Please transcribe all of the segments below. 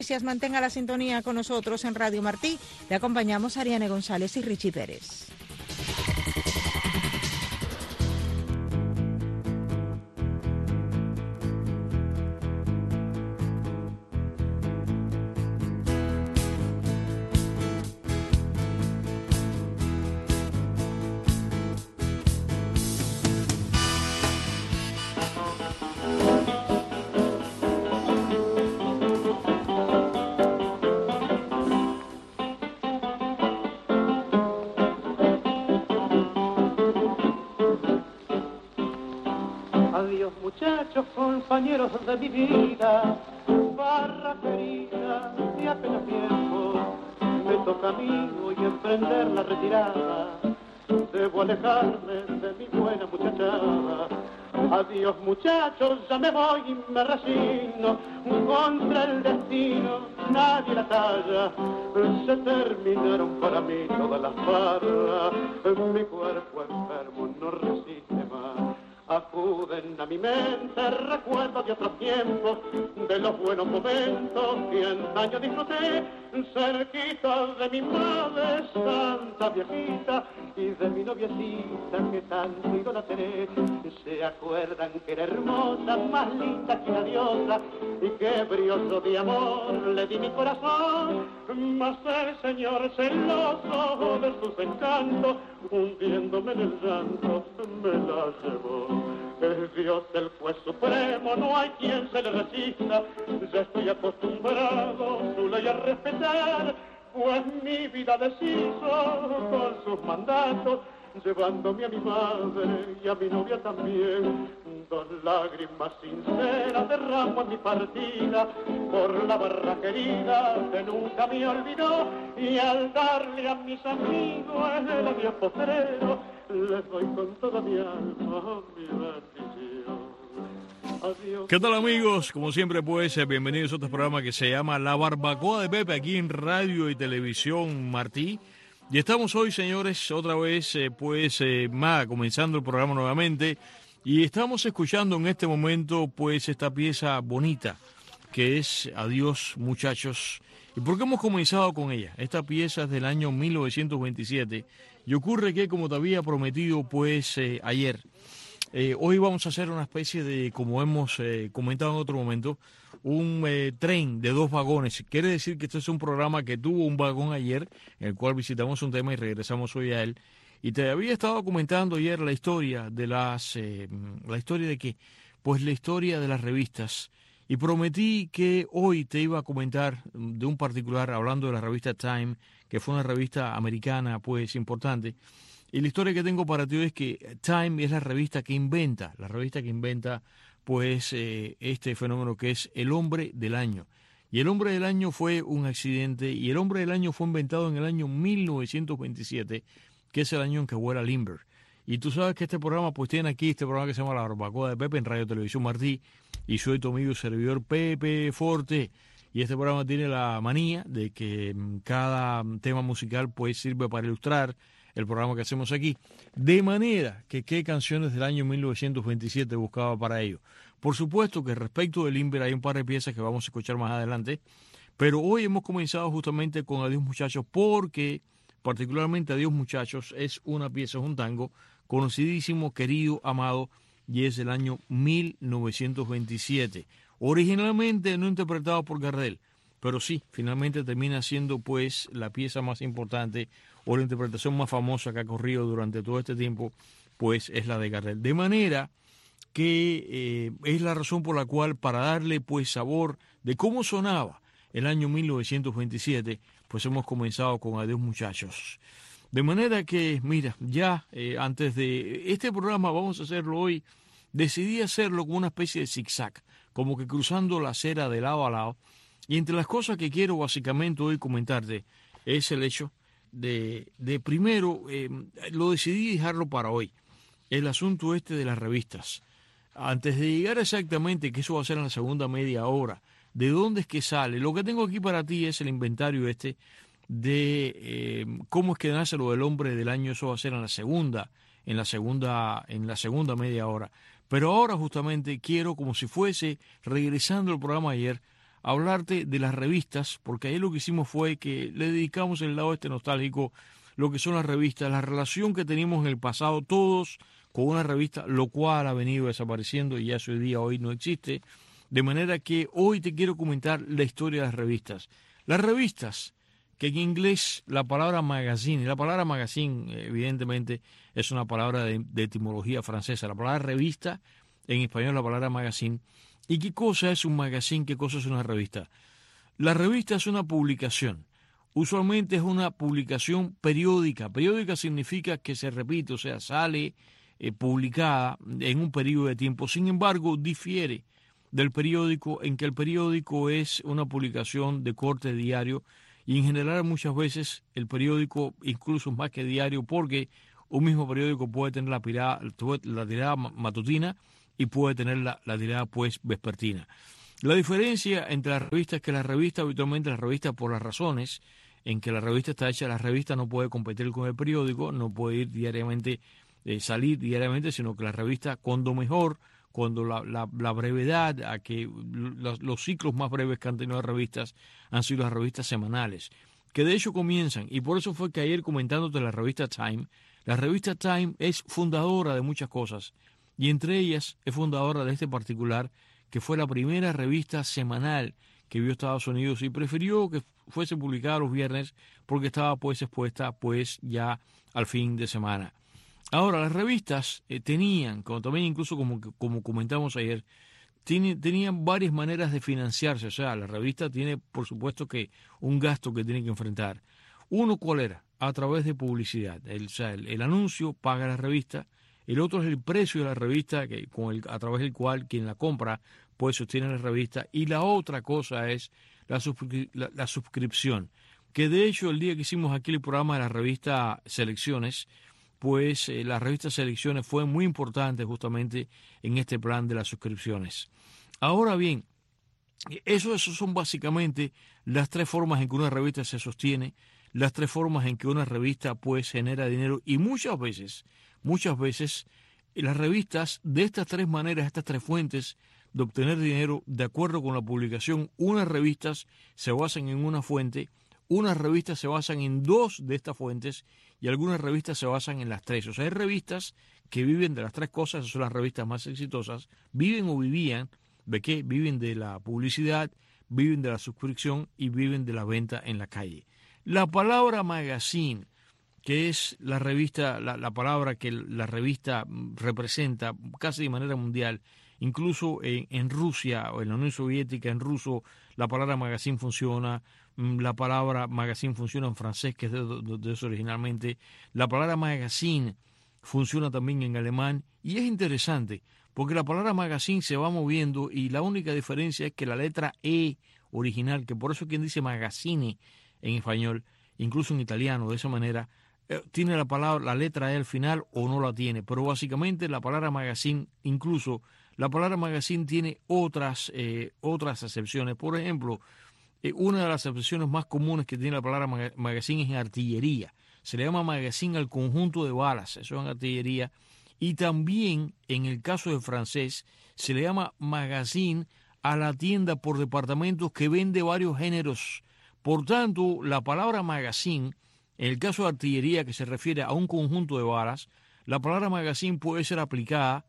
Gracias, mantenga la sintonía con nosotros en Radio Martí. Le acompañamos a Ariane González y Richie Pérez. Adiós muchachos, compañeros de mi vida, barra querida de apenas tiempo, me toca a mí hoy emprender la retirada, debo alejarme de mi buena muchachada. Adiós muchachos, ya me voy y me resigno, contra el destino nadie la talla, se terminaron para mí todas las barras, mi cuerpo enfermo no resiste más. Acuden a mi mente recuerdos de otros tiempos, de los buenos momentos que antaño disfruté, cerquita de mi madre santa viejita y de mi noviecita que tanto idolatré. Se acuerdan que era hermosa, más linda que una diosa, y que brioso de amor le di mi corazón, mas el señor celoso de sus encantos, hundiéndome en el llanto, me la llevó. Es Dios el juez supremo, no hay quien se le resista, ya estoy acostumbrado su ley a respetar, pues mi vida deshizo con sus mandatos, llevándome a mi madre y a mi novia también. Dos lágrimas sinceras derramo en mi partida por la barra querida que nunca me olvidó, y al darle a mis amigos el adiós postrero, les doy con toda mi alma mi bendición. Adiós. ¿Qué tal, amigos? Como siempre, pues, bienvenidos a este programa que se llama La Barbacoa de Pepe, aquí en Radio y Televisión Martí. Y estamos hoy, señores, otra vez, comenzando el programa nuevamente. Y estamos escuchando en este momento, pues, esta pieza bonita, que es Adiós, muchachos. ¿Y por qué hemos comenzado con ella? Esta pieza es del año 1927. Y ocurre que, como te había prometido, pues, ayer, hoy vamos a hacer una especie de, como hemos comentado en otro momento, un tren de 2 vagones. Quiere decir que este es un programa que tuvo un vagón ayer, en el cual visitamos un tema y regresamos hoy a él. Y te había estado comentando ayer la historia de la historia de qué, pues la historia de las revistas. Y prometí que hoy te iba a comentar de un particular, hablando de la revista Time, que fue una revista americana, pues, importante. Y la historia que tengo para ti hoy es que Time es la revista que inventa, pues, este fenómeno que es el hombre del año. Y el hombre del año fue un accidente, y el hombre del año fue inventado en el año 1927, que es el año en que vuela Lindbergh. Y tú sabes que este programa, pues, tiene aquí este programa que se llama La Barbacoa de Pepe en Radio Televisión Martí, y soy tu amigo y servidor Pepe Forte. Y este programa tiene la manía de que cada tema musical, pues, sirve para ilustrar el programa que hacemos aquí, de manera que qué canciones del año 1927 buscaba para ello. Por supuesto que respecto del Lindbergh hay un par de piezas que vamos a escuchar más adelante, pero hoy hemos comenzado justamente con Adiós, muchachos, porque particularmente Adiós, muchachos es una pieza, es un tango conocidísimo, querido, amado, y es del año 1927. Originalmente no interpretado por Gardel, pero sí, finalmente termina siendo, pues, la pieza más importante o la interpretación más famosa que ha corrido durante todo este tiempo, pues es la de Gardel. De manera que es la razón por la cual, para darle, pues, sabor de cómo sonaba el año 1927, pues hemos comenzado con Adiós, muchachos. De manera que, mira, ya antes de este programa vamos a hacerlo hoy, decidí hacerlo con una especie de zigzag, como que cruzando la acera de lado a lado. Y entre las cosas que quiero básicamente hoy comentarte es el hecho de primero, lo decidí dejarlo para hoy, el asunto este de las revistas. Antes de llegar exactamente, que eso va a ser en la segunda media hora, de dónde es que sale, lo que tengo aquí para ti es el inventario este de cómo es que nace lo del hombre del año. Eso va a ser en la segunda media hora. Pero ahora justamente quiero, como si fuese regresando al programa ayer, hablarte de las revistas, porque ahí lo que hicimos fue que le dedicamos el lado nostálgico, lo que son las revistas, la relación que teníamos en el pasado todos con una revista, lo cual ha venido desapareciendo y ya hoy no existe. De manera que hoy te quiero comentar la historia de las revistas. Las revistas, que en inglés la palabra magazine evidentemente es una palabra de etimología francesa. La palabra revista, en español la palabra magazine. ¿Y qué cosa es un magazine? ¿Qué cosa es una revista? La revista es una publicación. Usualmente es una publicación periódica. Periódica significa que se repite, o sea, sale publicada en un periodo de tiempo. Sin embargo, difiere del periódico en que el periódico es una publicación de corte diario y en general muchas veces el periódico incluso más que diario, porque un mismo periódico puede tener la tirada matutina y puede tener la tirada vespertina. La diferencia entre las revistas es que la revista habitualmente, por las razones en que la revista está hecha, la revista no puede competir con el periódico, no puede ir diariamente, salir diariamente, sino que la revista cuando la brevedad, a que los ciclos más breves que han tenido las revistas han sido las revistas semanales, que de hecho comienzan, y por eso fue que ayer comentándote la revista Time es fundadora de muchas cosas, y entre ellas es fundadora de este particular, que fue la primera revista semanal que vio Estados Unidos y prefirió que fuese publicada los viernes porque estaba expuesta ya al fin de semana. Ahora, las revistas tenían, como también incluso como comentamos ayer, tenían varias maneras de financiarse. O sea, la revista tiene, por supuesto, que un gasto que tiene que enfrentar. Uno, ¿cuál era? A través de publicidad. El anuncio paga la revista. El otro es el precio de la revista, a través del cual quien la compra sostiene la revista. Y la otra cosa es la suscripción. Que de hecho, el día que hicimos aquí el programa de la revista Selecciones, la revista Selecciones fue muy importante justamente en este plan de las suscripciones. Ahora bien, eso son básicamente las tres formas en que una revista se sostiene, las tres formas en que una revista genera dinero, y muchas veces las revistas de estas tres maneras, estas tres fuentes de obtener dinero, de acuerdo con la publicación, unas revistas se basan en una fuente, unas revistas se basan en dos de estas fuentes y algunas revistas se basan en las tres. O sea, hay revistas que viven de las tres cosas, esas son las revistas más exitosas, vivían, ¿de qué? Viven de la publicidad, viven de la suscripción y viven de la venta en la calle. La palabra magazine, que es la revista, la palabra que la revista representa casi de manera mundial, incluso en Rusia o en la Unión Soviética, en ruso, la palabra magazine funciona. La palabra magazine funciona en francés, que es de eso originalmente. La palabra magazine funciona también en alemán. Y es interesante, porque la palabra magazine se va moviendo y la única diferencia es que la letra E original, que por eso quien dice magazine en español, incluso en italiano, de esa manera, tiene la letra E al final o no la tiene. Pero básicamente la palabra magazine, incluso la palabra magazine tiene otras acepciones. Por ejemplo, una de las acepciones más comunes que tiene la palabra magazine es en artillería. Se le llama magazine al conjunto de balas, eso es en artillería. Y también, en el caso del francés, se le llama magazine a la tienda por departamentos que vende varios géneros. Por tanto, la palabra magazine, en el caso de artillería, que se refiere a un conjunto de balas, la palabra magazine puede ser aplicada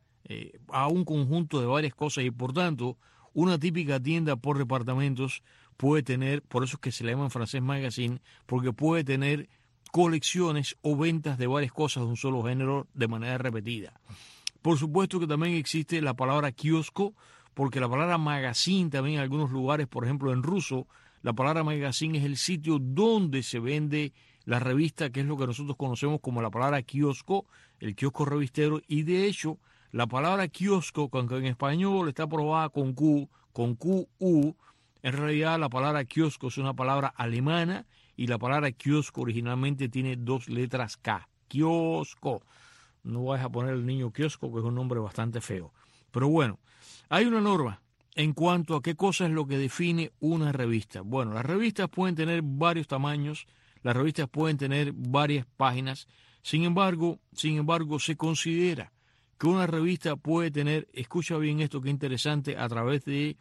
a un conjunto de varias cosas y, por tanto, una típica tienda por departamentos puede tener, por eso es que se le llama en francés magazine, porque puede tener colecciones o ventas de varias cosas de un solo género de manera repetida. Por supuesto que también existe la palabra kiosco, porque la palabra magazine también en algunos lugares, por ejemplo en ruso, la palabra magazine es el sitio donde se vende la revista, que es lo que nosotros conocemos como la palabra kiosco, el kiosco revistero, y de hecho la palabra kiosco, aunque en español está aprobada con QU, en realidad la palabra kiosco es una palabra alemana y la palabra kiosco originalmente tiene dos letras K. Kiosco. No vas a poner el niño kiosco, que es un nombre bastante feo. Pero bueno, hay una norma en cuanto a qué cosa es lo que define una revista. Bueno, las revistas pueden tener varios tamaños, las revistas pueden tener varias páginas. Sin embargo, se considera que una revista puede tener, escucha bien esto que interesante, a través de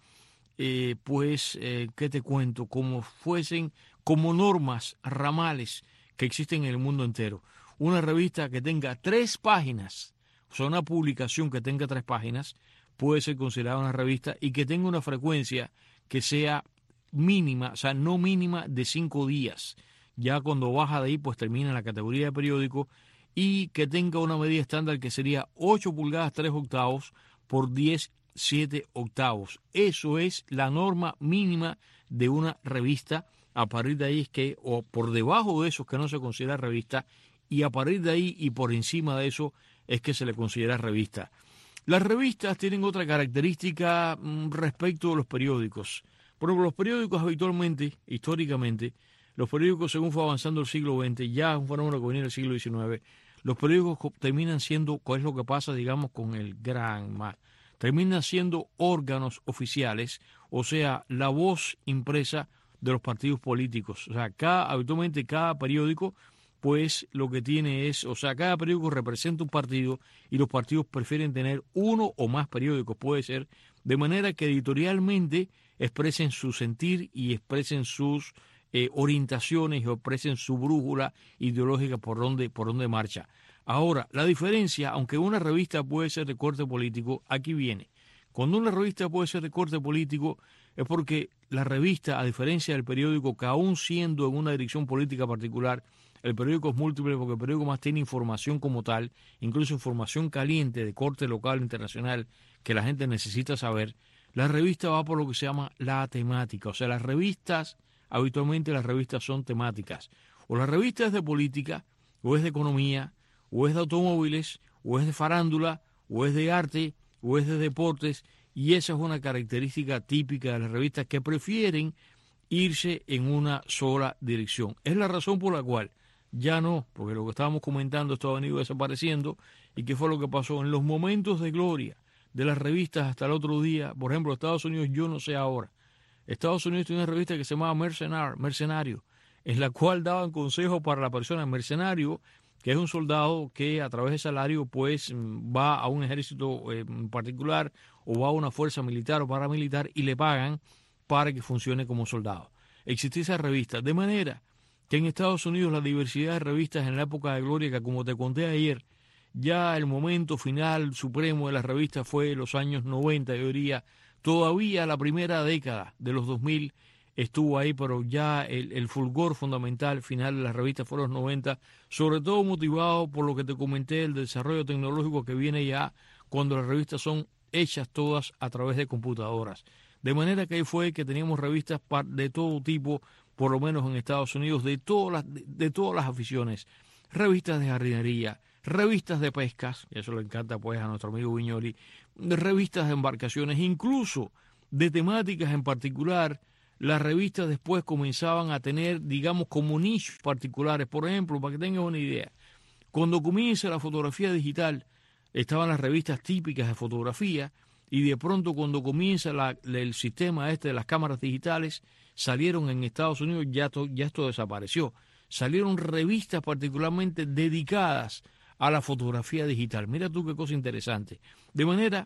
¿qué te cuento? Como fuesen como normas, ramales que existen en el mundo entero. Una revista que tenga 3 páginas, o sea, una publicación que tenga 3 páginas, puede ser considerada una revista y que tenga una frecuencia que sea mínima, o sea, no mínima de 5 días. Ya cuando baja de ahí, pues termina en la categoría de periódico, y que tenga una medida estándar que sería 8 pulgadas 3 octavos por 10 7 octavos. Eso es la norma mínima de una revista. A partir de ahí es que, o por debajo de eso es que no se considera revista, y a partir de ahí y por encima de eso es que se le considera revista. Las revistas tienen otra característica respecto de los periódicos. Por ejemplo, los periódicos habitualmente, históricamente, los periódicos según fue avanzando el siglo XX, ya es un fenómeno que viene del siglo XIX, los periódicos terminan siendo, ¿cuál es lo que pasa, digamos, con el gran mal? Terminan siendo órganos oficiales, o sea, la voz impresa de los partidos políticos. O sea, habitualmente cada periódico, pues lo que tiene es, o sea, cada periódico representa un partido y los partidos prefieren tener uno o más periódicos, puede ser, de manera que editorialmente expresen su sentir y expresen sus orientaciones o expresen su brújula ideológica por donde marcha. Ahora, la diferencia, aunque una revista puede ser de corte político, aquí viene. Cuando una revista puede ser de corte político es porque la revista, a diferencia del periódico, que aún siendo en una dirección política particular, el periódico es múltiple porque el periódico más tiene información como tal, incluso información caliente de corte local, internacional, que la gente necesita saber. La revista va por lo que se llama la temática. O sea, las revistas, habitualmente las revistas son temáticas. O la revista es de política, o es de economía, o es de automóviles, o es de farándula, o es de arte, o es de deportes, y esa es una característica típica de las revistas que prefieren irse en una sola dirección. Es la razón por la cual ya no, porque lo que estábamos comentando esto ha venido desapareciendo, y qué fue lo que pasó en los momentos de gloria de las revistas hasta el otro día. Por ejemplo, Estados Unidos, yo no sé ahora, Estados Unidos tiene una revista que se llamaba Mercenario, en la cual daban consejos para la persona mercenario, que es un soldado que a través de salario pues va a un ejército en particular o va a una fuerza militar o paramilitar y le pagan para que funcione como soldado. Existía esa revista, de manera que en Estados Unidos la diversidad de revistas en la época de gloria, que como te conté ayer, ya el momento final supremo de las revistas fue los años 90, yo diría, todavía la primera década de los 2000 estuvo ahí, pero ya el fulgor fundamental final de las revistas fue los 90, sobre todo motivado por lo que te comenté, el desarrollo tecnológico que viene ya cuando las revistas son hechas todas a través de computadoras. De manera que ahí fue que teníamos revistas de todo tipo, por lo menos en Estados Unidos, de todas las aficiones, revistas de jardinería, revistas de pescas, y eso le encanta pues a nuestro amigo Viñoli, revistas de embarcaciones, incluso de temáticas en particular. Las revistas después comenzaban a tener, digamos, como nichos particulares. Por ejemplo, para que tengas una idea, cuando comienza la fotografía digital, estaban las revistas típicas de fotografía, y de pronto cuando comienza el sistema de las cámaras digitales, salieron en Estados Unidos, ya esto desapareció, salieron revistas particularmente dedicadas a la fotografía digital. Mira tú qué cosa interesante. De manera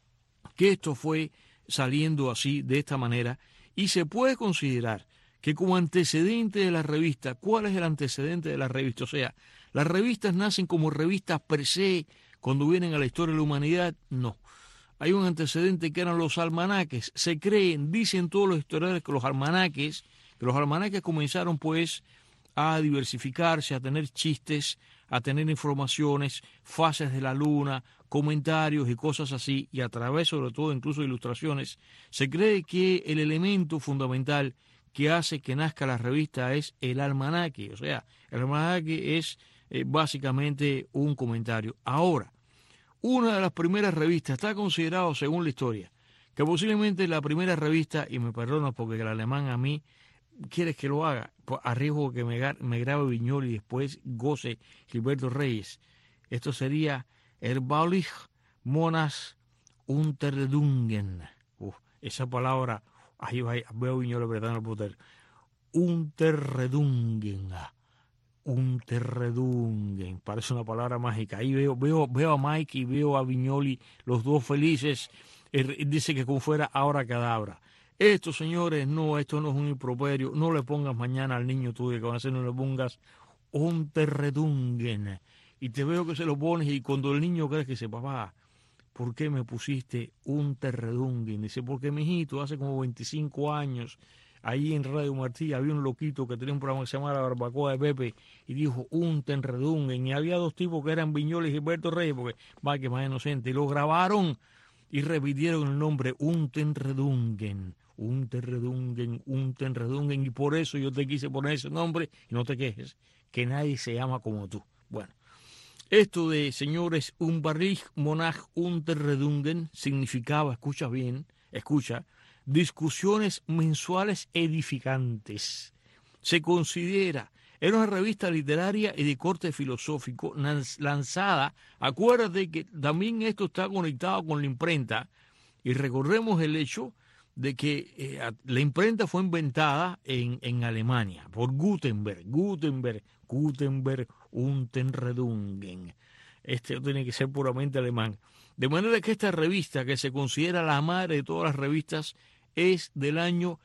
que esto fue saliendo así, de esta manera, y se puede considerar que como antecedente de la revista, ¿cuál es el antecedente de la revista? O sea, ¿las revistas nacen como revistas per se cuando vienen a la historia de la humanidad? No. Hay un antecedente que eran los almanaques. Se creen, dicen todos los historiadores, que los almanaques comenzaron pues a diversificarse, a tener chistes, a tener informaciones, fases de la luna, comentarios y cosas así, y a través sobre todo incluso de ilustraciones. Se cree que el elemento fundamental que hace que nazca la revista es el almanaque. O sea, el almanaque es básicamente un comentario. Ahora, una de las primeras revistas está considerado, según la historia, que posiblemente la primera revista, y me perdonas porque el alemán a mí, ¿quieres que lo haga? Pues arriesgo que me grabe Viñoli y después goce Gilberto Reyes. Esto sería Erbaulich Monas Unterredungen. Esa palabra, ahí va, veo Viñoli apretando el poder. Unterredungen. Unterredungen. Parece una palabra mágica. Ahí veo a Mike y veo a Viñoli, los dos felices. Dice que como fuera ahora cadabra. Esto, señores, no, esto no es un improperio. No le pongas mañana al niño tuyo que van a hacer, no le pongas un terredungen. Y te veo que se lo pones y cuando el niño cree que dice, papá, ¿por qué me pusiste un terredungen? Dice, porque mijito, hace como 25 años, ahí en Radio Martí había un loquito que tenía un programa que se llamaba La Barbacoa de Pepe y dijo un terredungen. Y había dos tipos que eran Viñoles y Gilberto Reyes, porque va que más inocente, y lo grabaron y repitieron el nombre un terredungen. Un terredungen, un terredungen, y por eso yo te quise poner ese nombre, y no te quejes, que nadie se llama como tú. Bueno, esto de, señores, un barrig monach un terredungen significaba, escucha bien, escucha, discusiones mensuales edificantes. Se considera, era una revista literaria y de corte filosófico lanzada, acuérdate que también esto está conectado con la imprenta, y recordemos el hecho de que la imprenta fue inventada en Alemania por Gutenberg, Untenredungen. Este tiene que ser puramente alemán. De manera que esta revista, que se considera la madre de todas las revistas, es del año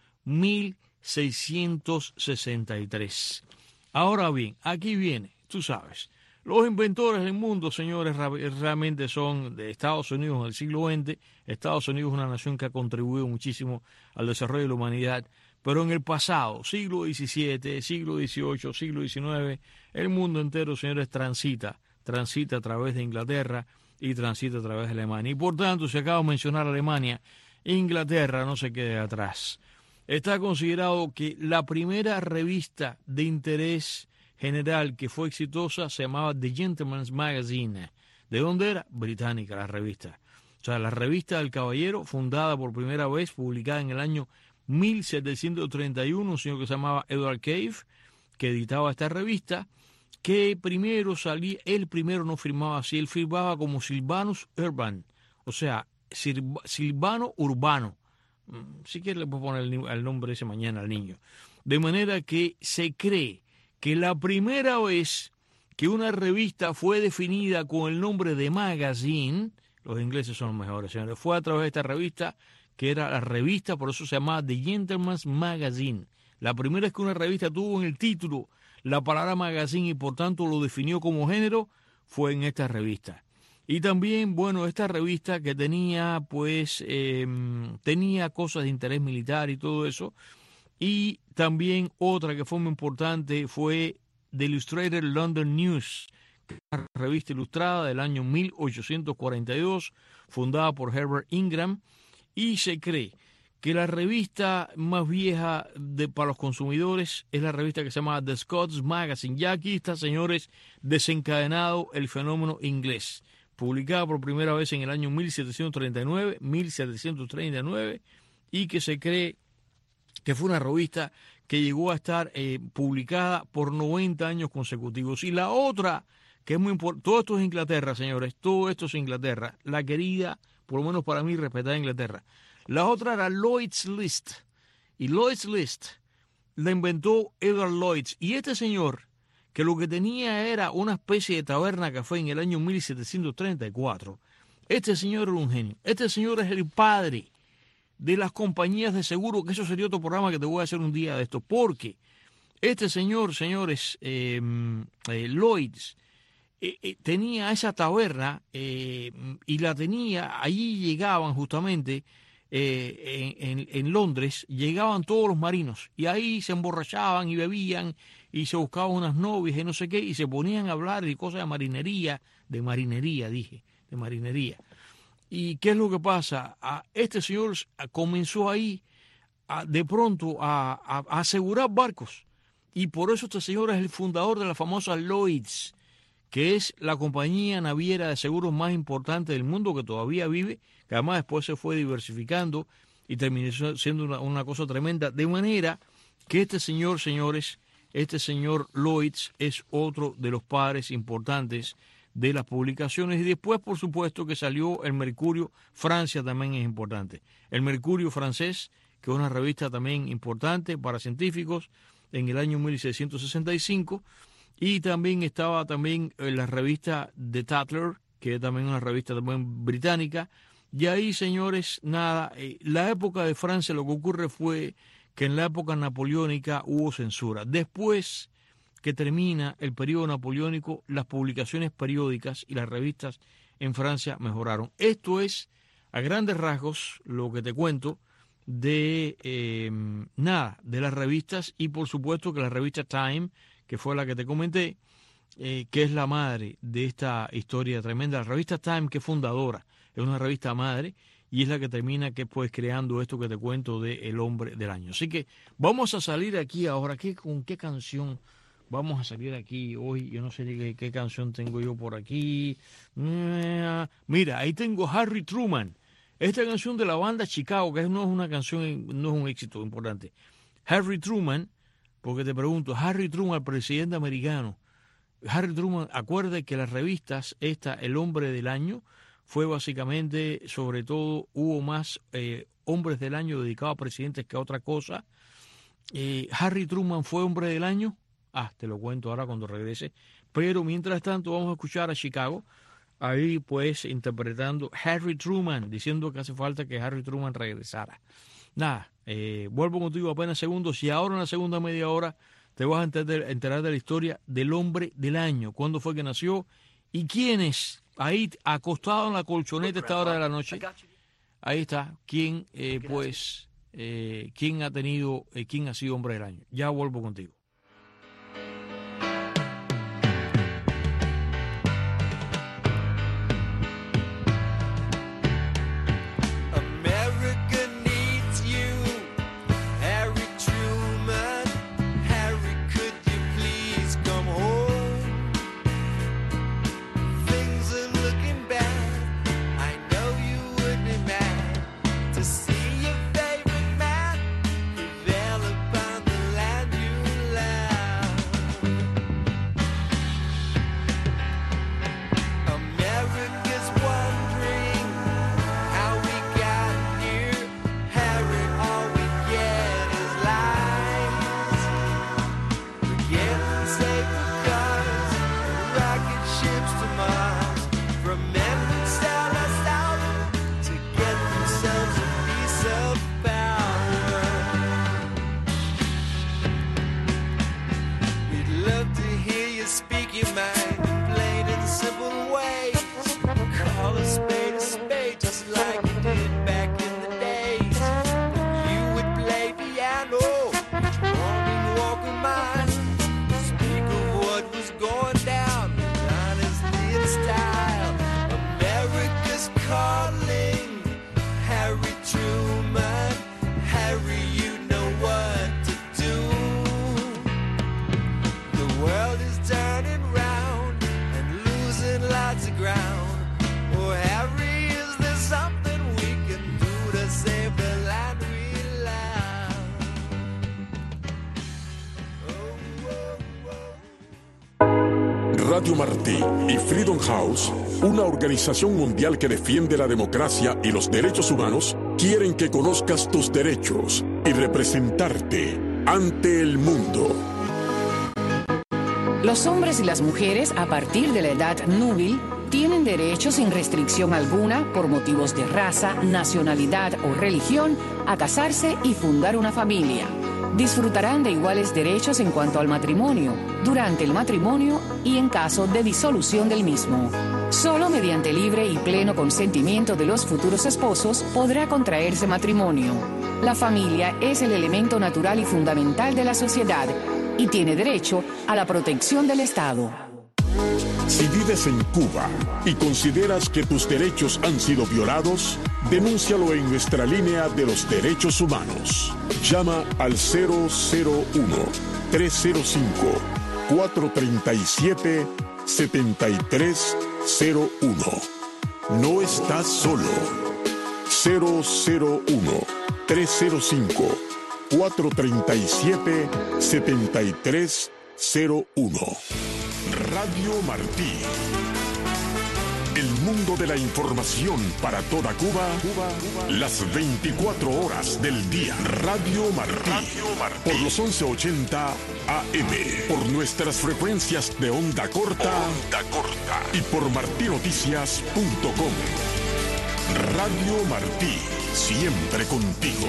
1663. Ahora bien, aquí viene, tú sabes, los inventores del mundo, señores, realmente son de Estados Unidos en el siglo XX. Estados Unidos es una nación que ha contribuido muchísimo al desarrollo de la humanidad, pero en el pasado, siglo XVII, siglo XVIII, siglo XIX, el mundo entero, señores, transita a través de Inglaterra y transita a través de Alemania. Y por tanto, si acabo de mencionar Alemania, Inglaterra no se quede atrás. Está considerado que la primera revista de interés general que fue exitosa se llamaba The Gentleman's Magazine. ¿De dónde era? Británica la revista. O sea, la revista del caballero, fundada por primera vez, publicada en el año 1731, un señor que se llamaba Edward Cave, que editaba esta revista, que primero salía, él primero no firmaba así, él firmaba como Silvanus Urban, o sea, Silvano Urbano. Si quieres le puedo poner el nombre ese mañana al niño. De manera que se cree que la primera vez que una revista fue definida con el nombre de magazine, los ingleses son los mejores, señores, fue a través de esta revista, que era la revista, por eso se llamaba The Gentleman's Magazine. La primera vez que una revista tuvo en el título la palabra magazine y por tanto lo definió como género, fue en esta revista. Y también, bueno, esta revista que tenía, pues, tenía cosas de interés militar y todo eso. Y también otra que fue muy importante fue The Illustrated London News, una revista ilustrada del año 1842, fundada por Herbert Ingram, y se cree que la revista más vieja para los consumidores es la revista que se llama The Scots Magazine. Ya aquí está, señores, desencadenado el fenómeno inglés, publicada por primera vez en el año 1739, y que se cree que fue una revista que llegó a estar publicada por 90 años consecutivos. Y la otra, que es muy importante, todo esto es Inglaterra, señores, todo esto es Inglaterra, la querida, por lo menos para mí, respetada Inglaterra. La otra era Lloyd's List, y Lloyd's List la inventó Edward Lloyd, y este señor, que lo que tenía era una especie de taberna café en el año 1734, este señor era un genio. Este señor es el padre de las compañías de seguro, que eso sería otro programa que te voy a hacer un día de esto, porque este señor, señores, Lloyd's, tenía esa taberna y la tenía, allí llegaban justamente en Londres, llegaban todos los marinos y ahí se emborrachaban y bebían y se buscaban unas novias y no sé qué y se ponían a hablar de cosas de marinería. ¿Y qué es lo que pasa? Este señor comenzó ahí de pronto a asegurar barcos y por eso este señor es el fundador de la famosa Lloyd's, que es la compañía naviera de seguros más importante del mundo, que todavía vive, que además después se fue diversificando y terminó siendo una cosa tremenda, de manera que este señor, señores, este señor Lloyd's es otro de los padres importantes de las publicaciones. Y después, por supuesto, que salió el Mercurio. Francia también es importante. El Mercurio francés, que es una revista también importante para científicos, en el año 1665. Y también estaba también la revista The Tatler, que es también una revista también británica, Y ahí, señores, nada, la época de Francia lo que ocurre fue que en la época napoleónica hubo censura. Después que termina el periodo napoleónico, las publicaciones periódicas y las revistas en Francia mejoraron. Esto es, a grandes rasgos, lo que te cuento de de las revistas, y por supuesto que la revista Time, que fue la que te comenté, que es la madre de esta historia tremenda. La revista Time, que es fundadora, es una revista madre y es la que termina creando esto que te cuento de El Hombre del Año. Así que vamos a salir aquí ahora. ¿Con qué canción vamos a salir aquí hoy? Yo no sé qué canción tengo yo por aquí. Mira, ahí tengo Harry Truman. Esta canción de la banda Chicago, que no es una canción, no es un éxito importante. Harry Truman, porque te pregunto, Harry Truman, el presidente americano. Harry Truman, acuérdate que las revistas, El Hombre del Año, fue básicamente, sobre todo, hubo más hombres del año dedicados a presidentes que a otra cosa. Harry Truman fue hombre del año. Te lo cuento ahora cuando regrese. Pero mientras tanto vamos a escuchar a Chicago, ahí pues interpretando Harry Truman, diciendo que hace falta que Harry Truman regresara. Vuelvo contigo apenas segundos y ahora en la segunda media hora te vas a enterar de la historia del hombre del año, cuándo fue que nació y quién es. Ahí acostado en la colchoneta a esta hora de la noche, ahí está, quién ha sido hombre del año. Ya vuelvo contigo. Radio Martí y Freedom House, una organización mundial que defiende la democracia y los derechos humanos, quieren que conozcas tus derechos y representarte ante el mundo. Los hombres y las mujeres a partir de la edad núbil tienen derecho sin restricción alguna por motivos de raza, nacionalidad o religión a casarse y fundar una familia. Disfrutarán de iguales derechos en cuanto al matrimonio, durante el matrimonio y en caso de disolución del mismo. Solo mediante libre y pleno consentimiento de los futuros esposos podrá contraerse matrimonio. La familia es el elemento natural y fundamental de la sociedad y tiene derecho a la protección del Estado. Si vives en Cuba y consideras que tus derechos han sido violados, denúncialo en nuestra línea de los derechos humanos. Llama al 001-305-437-7301. No estás solo. 001-305-437-7301. Radio Martí. El mundo de la información para toda Cuba, las 24 horas del día. Radio Martí. Por los 1180 AM. Por nuestras frecuencias de onda corta. Y por martinoticias.com. Radio Martí, siempre contigo.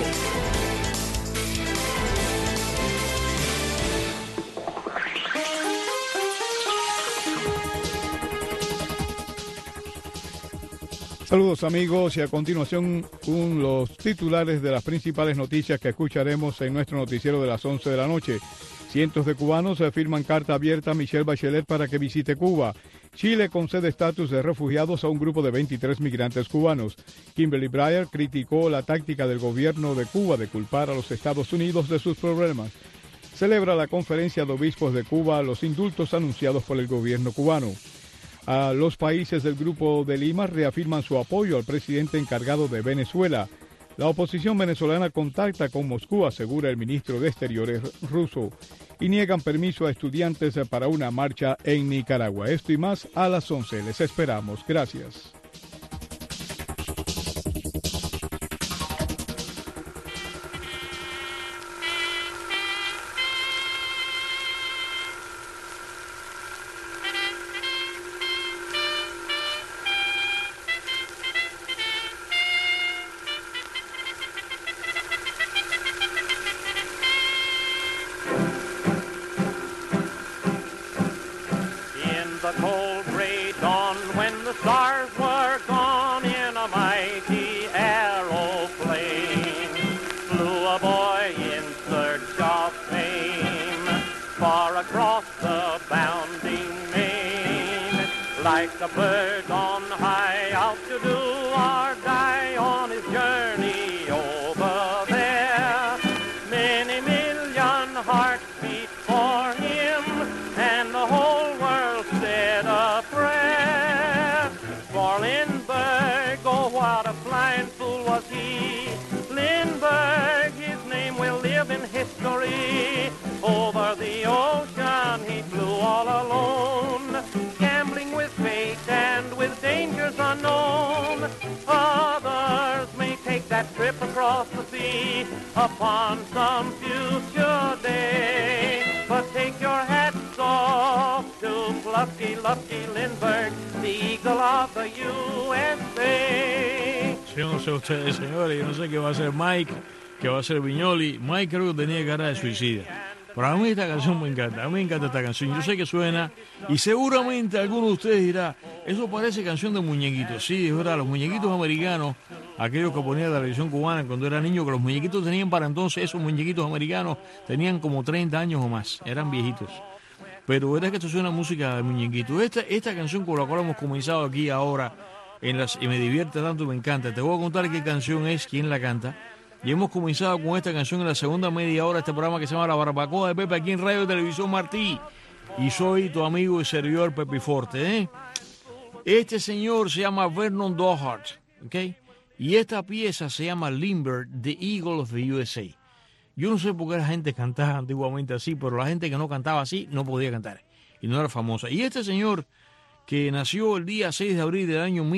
Saludos amigos, y a continuación los titulares de las principales noticias que escucharemos en nuestro noticiero de las 11 de la noche. Cientos de cubanos firman carta abierta a Michelle Bachelet para que visite Cuba. Chile concede estatus de refugiados a un grupo de 23 migrantes cubanos. Kimberly Breyer criticó la táctica del gobierno de Cuba de culpar a los Estados Unidos de sus problemas. Celebra la conferencia de obispos de Cuba los indultos anunciados por el gobierno cubano. A los países del Grupo de Lima reafirman su apoyo al presidente encargado de Venezuela. La oposición venezolana contacta con Moscú, asegura el ministro de Exteriores ruso, y niegan permiso a estudiantes para una marcha en Nicaragua. Esto y más a las 11. Les esperamos. Gracias. Like a bird on high, out to do or die on his journey over there. Many million hearts beat for him, and the whole world said a prayer. For Lindbergh, oh what a flying fool was he. Lindbergh, his name will live in history. Over the ocean he flew all alone, gambling with fate and with dangers unknown. Others may take that trip across the sea upon some future day, but take your hats off to Lucky Lindbergh, the eagle of the USA. Yo no sé ustedes, señores, yo no sé qué va a hacer Mike, qué va a hacer Viñoli. Mike creo que tenía cara de suicida. Pero a mí esta canción me encanta, a mí me encanta esta canción. Yo sé que suena, y seguramente alguno de ustedes dirá, eso parece canción de muñequitos. Sí, es verdad, los muñequitos americanos, aquellos que ponía la televisión cubana cuando era niño, que los muñequitos tenían para entonces, esos muñequitos americanos tenían como 30 años o más, eran viejitos. Pero verdad que esto suena música de muñequitos. Esta canción con la cual hemos comenzado aquí ahora, y me divierte tanto, me encanta. Te voy a contar qué canción es, quién la canta. Y hemos comenzado con esta canción en la segunda media hora de este programa que se llama La Barbacoa de Pepe, aquí en Radio y Televisión Martí. Y soy tu amigo y servidor Pepe Forte, ¿eh? Este señor se llama Vernon Dohart, ¿ok? Y esta pieza se llama Lindbergh, The Eagle of the USA. Yo no sé por qué la gente cantaba antiguamente así, pero la gente que no cantaba así no podía cantar. Y no era famosa. Y este señor, que nació el día 6 de abril del año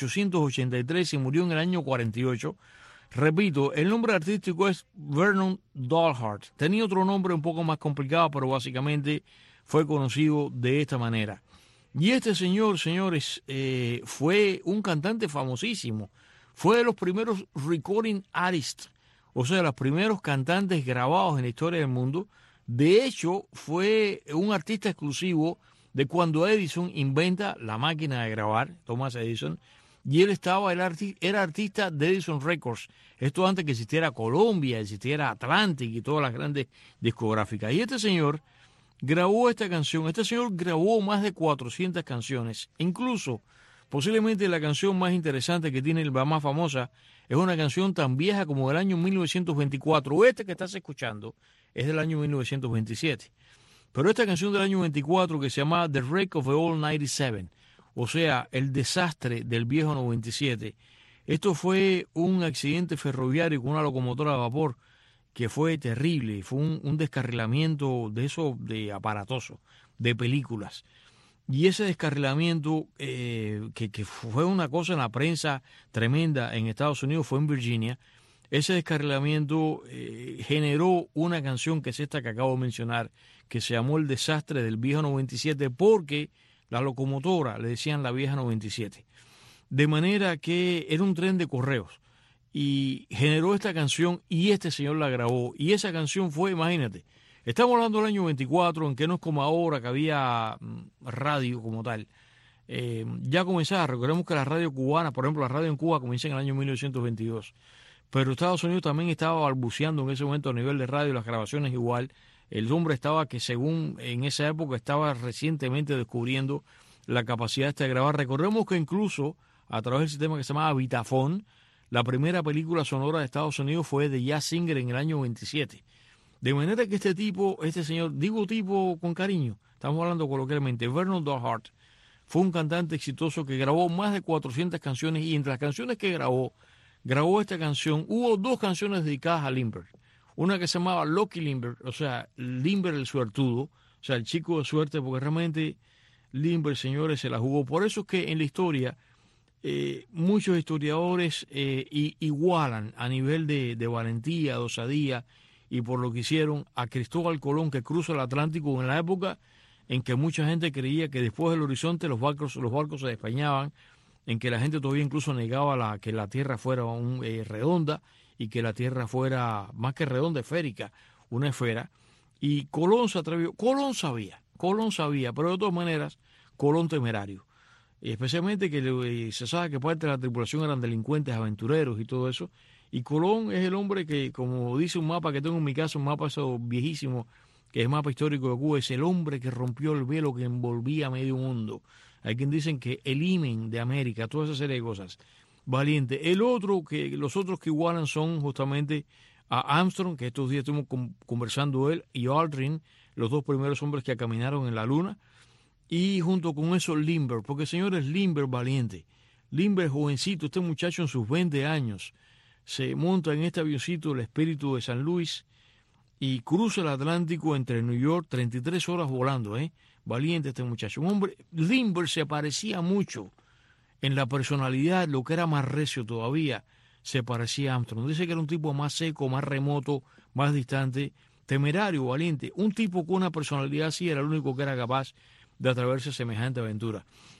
1883 y murió en el año 48, repito, el nombre artístico es Vernon Dohart. Tenía otro nombre un poco más complicado, pero básicamente fue conocido de esta manera. Y este señor, señores, fue un cantante famosísimo. Fue de los primeros recording artists, o sea, los primeros cantantes grabados en la historia del mundo. De hecho, fue un artista exclusivo de cuando Edison inventa la máquina de grabar, Thomas Edison, y él era artista de Edison Records. Esto antes que existiera Columbia, existiera Atlantic y todas las grandes discográficas. Y este señor grabó esta canción. Este señor grabó más de 400 canciones. Incluso, posiblemente la canción más interesante que tiene, la más famosa, es una canción tan vieja como del año 1924. Esta que estás escuchando es del año 1927. Pero esta canción del año 24 que se llama The Wreck of the Old 97, o sea, el desastre del viejo 97. Esto fue un accidente ferroviario con una locomotora de vapor que fue terrible. Fue un descarrilamiento de aparatoso, de películas. Y ese descarrilamiento, que fue una cosa en la prensa tremenda en Estados Unidos, fue en Virginia. Ese descarrilamiento generó una canción que es esta que acabo de mencionar, que se llamó El desastre del viejo 97, porque la locomotora le decían la vieja 97. de manera que era un tren de correos y generó esta canción y este señor la grabó y esa canción fue, imagínate, estamos hablando del año 24, en que no es como ahora que había radio como tal. Ya comenzaba, recordemos que la radio cubana, por ejemplo, la radio en Cuba comienza en el año 1922, pero Estados Unidos también estaba balbuceando en ese momento a nivel de radio, las grabaciones igual. El hombre estaba que según en esa época estaba recientemente descubriendo la capacidad de grabar. Recordemos que incluso a través del sistema que se llamaba Vitaphone, la primera película sonora de Estados Unidos fue de Jazz Singer en el año 27. De manera que este señor, digo tipo con cariño, estamos hablando coloquialmente, Vernon Dohart, fue un cantante exitoso que grabó más de 400 canciones y entre las canciones que grabó esta canción. Hubo 2 canciones dedicadas a Lindbergh. Una que se llamaba Lucky Lindbergh, o sea, Lindbergh el suertudo, o sea, el chico de suerte, porque realmente Lindbergh, señores, se la jugó. Por eso es que en la historia muchos historiadores igualan a nivel de valentía, de osadía, y por lo que hicieron a Cristóbal Colón, que cruza el Atlántico en la época en que mucha gente creía que después del horizonte los barcos se despeñaban, en que la gente todavía incluso negaba que la Tierra fuera redonda y que la Tierra fuera más que redonda, esférica, una esfera. Y Colón se atrevió, Colón sabía, pero de todas maneras, Colón temerario. Y especialmente que se sabe que parte de la tripulación eran delincuentes, aventureros y todo eso. Y Colón es el hombre que, como dice un mapa que tengo en mi casa, un mapa eso viejísimo, que es el mapa histórico de Cuba, es el hombre que rompió el velo que envolvía medio mundo. Hay quien dicen que el himen de América, toda esa serie de cosas. Valiente. Los otros que igualan son justamente a Armstrong, que estos días estuvimos conversando él, y Aldrin, los 2 primeros hombres que caminaron en la luna. Y junto con eso Lindbergh, porque señores, Lindbergh valiente. Lindbergh jovencito, este muchacho en sus 20 años, se monta en este avioncito del Espíritu de San Luis y cruza el Atlántico entre New York, 33 horas volando, Valiente este muchacho. Un hombre, Lindbergh se parecía mucho en la personalidad, lo que era más recio todavía, se parecía a Armstrong. Dice que era un tipo más seco, más remoto, más distante, temerario, valiente. Un tipo con una personalidad así era el único que era capaz de atravesar semejante aventura.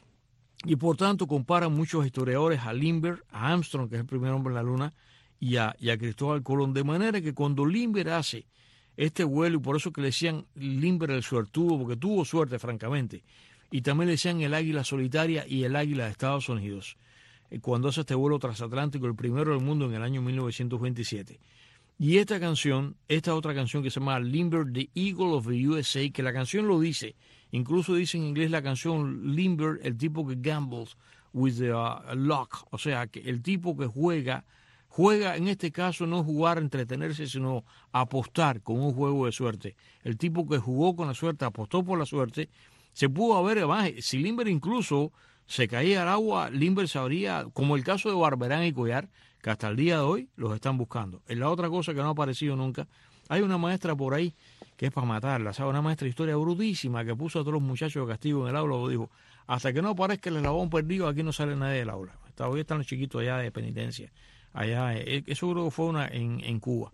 Y por tanto comparan muchos historiadores a Lindbergh, a Armstrong, que es el primer hombre en la luna, y a Cristóbal Colón. De manera que cuando Lindbergh hace este vuelo, y por eso que le decían Lindbergh el suertudo, porque tuvo suerte, francamente, y también le decían el águila solitaria y el águila de Estados Unidos, cuando hace este vuelo transatlántico, el primero del mundo en el año 1927. Y esta otra canción que se llama Lindbergh, the Eagle of the USA, que la canción lo dice, incluso dice en inglés la canción Lindbergh, el tipo que gambles with the luck, o sea, que el tipo que juega en este caso no jugar a entretenerse, sino apostar con un juego de suerte. El tipo que jugó con la suerte, apostó por la suerte, se pudo haber, además, si Lindbergh incluso se caía al agua, Lindbergh sabría, como el caso de Barberán y Collar, que hasta el día de hoy los están buscando. Es la otra cosa que no ha aparecido nunca. Hay una maestra por ahí que es para matarla, ¿sabes? Una maestra de historia brutísima que puso a todos los muchachos de castigo en el aula, lo dijo, hasta que no aparezca el eslabón perdido, aquí no sale nadie del aula. Todavía están los chiquitos allá de penitencia. Allá, eso creo que fue una en Cuba.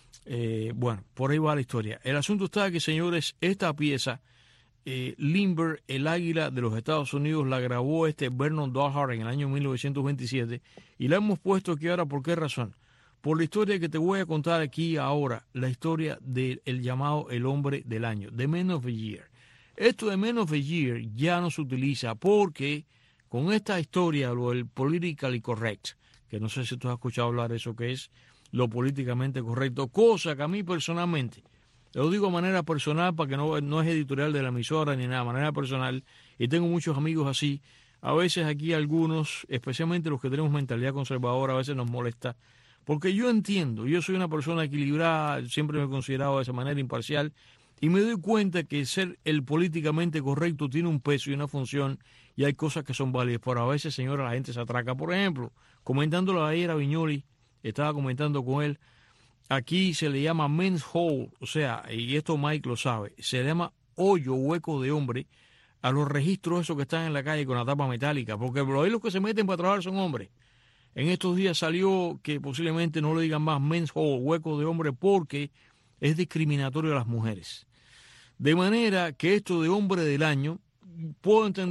Bueno, por ahí va la historia. El asunto está que, señores, esta pieza, Lindbergh, el águila de los Estados Unidos, la grabó Vernon Dohart en el año 1927 y la hemos puesto aquí ahora. ¿Por qué razón? Por la historia que te voy a contar aquí ahora, la historia del llamado el hombre del año, The Man of the Year. Esto de Man of the Year ya no se utiliza porque con esta historia, lo del politically correct, que no sé si tú has escuchado hablar de eso, que es lo políticamente correcto, cosa que a mí personalmente, lo digo de manera personal para que no es editorial de la emisora ni nada, de manera personal, y tengo muchos amigos así, a veces aquí algunos, especialmente los que tenemos mentalidad conservadora, a veces nos molesta, porque yo entiendo, yo soy una persona equilibrada, siempre me he considerado de esa manera imparcial, y me doy cuenta que ser el políticamente correcto tiene un peso y una función, y hay cosas que son válidas, pero a veces, señora, la gente se atraca. Por ejemplo, comentándolo ayer a Viñoli, estaba comentando con él, aquí se le llama men's hole, o sea, y esto Mike lo sabe, se le llama hoyo, hueco de hombre, a los registros esos que están en la calle con la tapa metálica, porque ahí los que se meten para trabajar son hombres. En estos días salió que posiblemente no le digan más men's hole, hueco de hombre, porque es discriminatorio a las mujeres. De manera que esto de hombre del año, puedo entenderlo.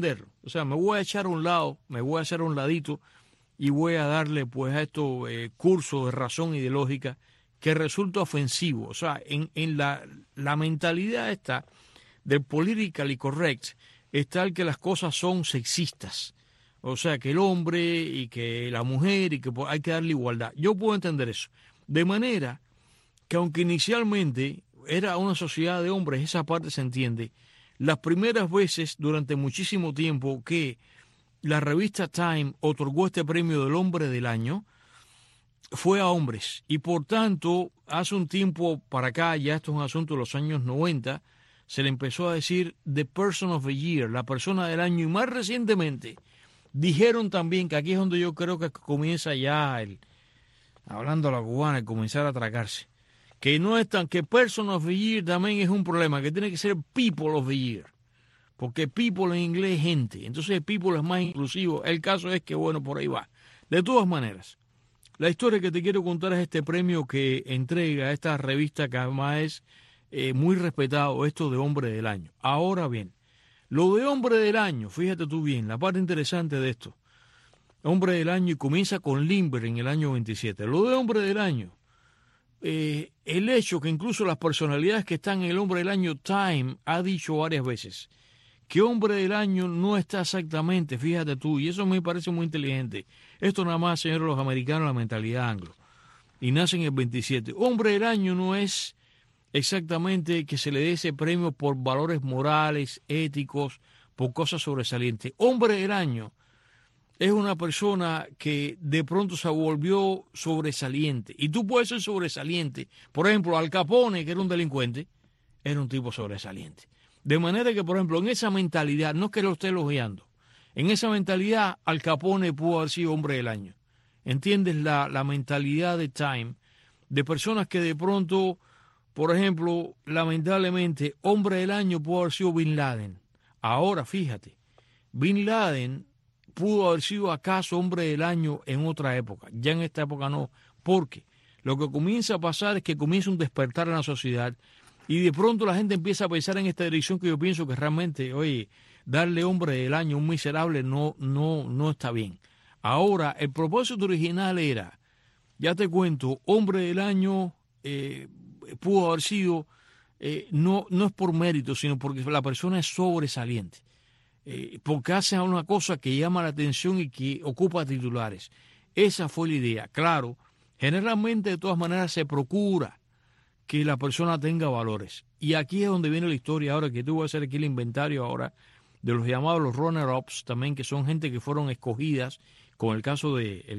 O sea, me voy a echar a un lado, me voy a hacer a un ladito y voy a darle pues a estos cursos de razón y de lógica que resulta ofensivo. O sea, en la mentalidad esta del politically correct está el que las cosas son sexistas. O sea, que el hombre y que la mujer y que hay que darle igualdad. Yo puedo entender eso. De manera que aunque inicialmente era una sociedad de hombres, esa parte se entiende. Las primeras veces durante muchísimo tiempo que la revista Time otorgó este premio del hombre del año, fue a hombres. Y por tanto, hace un tiempo para acá, ya esto es un asunto de los años 90, se le empezó a decir The Person of the Year, la persona del año. Y más recientemente dijeron también, que aquí es donde yo creo que comienza ya hablando a la cubana, el comenzar a atracarse, que no es tan, que Person of the Year también es un problema, que tiene que ser People of the Year, porque people en inglés es gente, entonces people es más inclusivo. El caso es que, bueno, por ahí va. De todas maneras, la historia que te quiero contar es este premio que entrega esta revista, que además es muy respetado, esto de Hombre del Año. Ahora bien, lo de Hombre del Año, fíjate tú bien, la parte interesante de esto, Hombre del Año, y comienza con Lindbergh en el año 27. Lo de Hombre del Año, el hecho que incluso las personalidades que están en el Hombre del Año, Time ha dicho varias veces que Hombre del Año no está exactamente, fíjate tú, y eso me parece muy inteligente. Esto nada más, señores, los americanos, la mentalidad anglo, y nacen el 27. Hombre del Año no es exactamente que se le dé ese premio por valores morales, éticos, por cosas sobresalientes. Hombre del Año es una persona que de pronto se volvió sobresaliente. Y tú puedes ser sobresaliente. Por ejemplo, Al Capone, que era un delincuente, era un tipo sobresaliente. De manera que, por ejemplo, en esa mentalidad, no es que lo esté elogiando, en esa mentalidad Al Capone pudo haber sido Hombre del Año. ¿Entiendes la mentalidad de Time? De personas que de pronto, por ejemplo, lamentablemente, Hombre del Año pudo haber sido Bin Laden. Ahora, fíjate, Bin Laden pudo haber sido acaso Hombre del Año en otra época. Ya en esta época no. Porque lo que comienza a pasar es que comienza un despertar en la sociedad y de pronto la gente empieza a pensar en esta dirección que yo pienso que realmente, oye, darle Hombre del Año a un miserable no está bien. Ahora, el propósito original era, ya te cuento, Hombre del Año pudo haber sido, no es por mérito, sino porque la persona es sobresaliente. Porque hace una cosa que llama la atención y que ocupa titulares. Esa fue la idea. Claro, generalmente de todas maneras se procura que la persona tenga valores. Y aquí es donde viene la historia ahora, que tú voy a hacer aquí el inventario ahora de los llamados los runner-ups también, que son gente que fueron escogidas, con el caso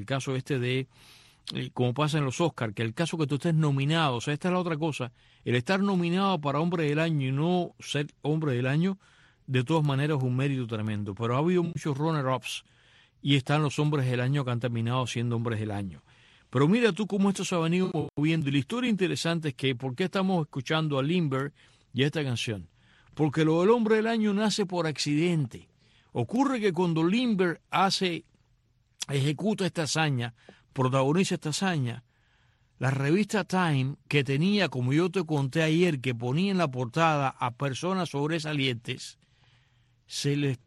de como pasa en los Oscars, que el caso que tú estés nominado, o sea, esta es la otra cosa, el estar nominado para Hombre del Año y no ser Hombre del Año, de todas maneras es un mérito tremendo. Pero ha habido muchos runner-ups y están los Hombres del Año que han terminado siendo Hombres del Año. Pero mira tú cómo esto se ha venido moviendo. Y la historia interesante es que, ¿por qué estamos escuchando a Lindbergh y esta canción? Porque lo del Hombre del Año nace por accidente. Ocurre que cuando Lindbergh ejecuta esta hazaña, protagoniza esta hazaña, la revista Time, que tenía, como yo te conté ayer, que ponía en la portada a personas sobresalientes, se les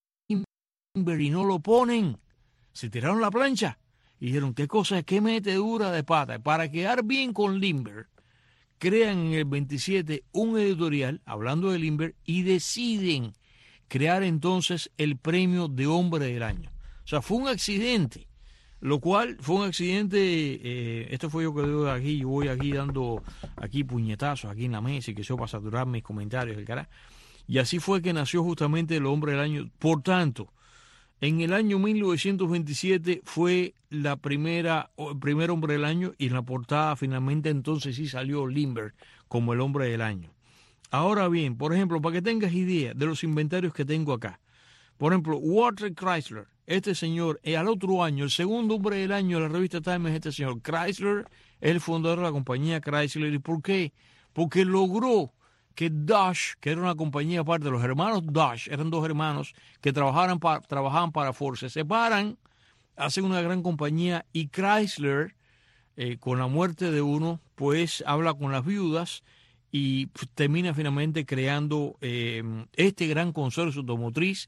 y no lo ponen. Se tiraron la plancha y dijeron, ¿qué cosa es? ¿Qué metedura de pata? Para quedar bien con Lindbergh, crean en el 27 un editorial, hablando de Lindbergh, y deciden crear entonces el premio de Hombre del Año. O sea, fue un accidente, lo cual fue un accidente, esto fue yo que digo aquí, yo voy aquí dando aquí puñetazos aquí en la mesa y que yo para saturar mis comentarios, el carajo. Y así fue que nació justamente el Hombre del Año. Por tanto, en el año 1927 fue el primer Hombre del Año, y en la portada finalmente entonces sí salió Lindbergh como el Hombre del Año. Ahora bien, por ejemplo, para que tengas idea de los inventarios que tengo acá, por ejemplo, Walter Chrysler, este señor, al otro año, el segundo Hombre del Año de la revista Time es este señor. Chrysler es el fundador de la compañía Chrysler. ¿Y por qué? Porque logró que Dodge, que era una compañía aparte de los hermanos Dodge, eran dos hermanos que trabajaban para Ford, se separan, hacen una gran compañía, y Chrysler, con la muerte de uno, pues habla con las viudas y termina finalmente creando este gran consorcio automotriz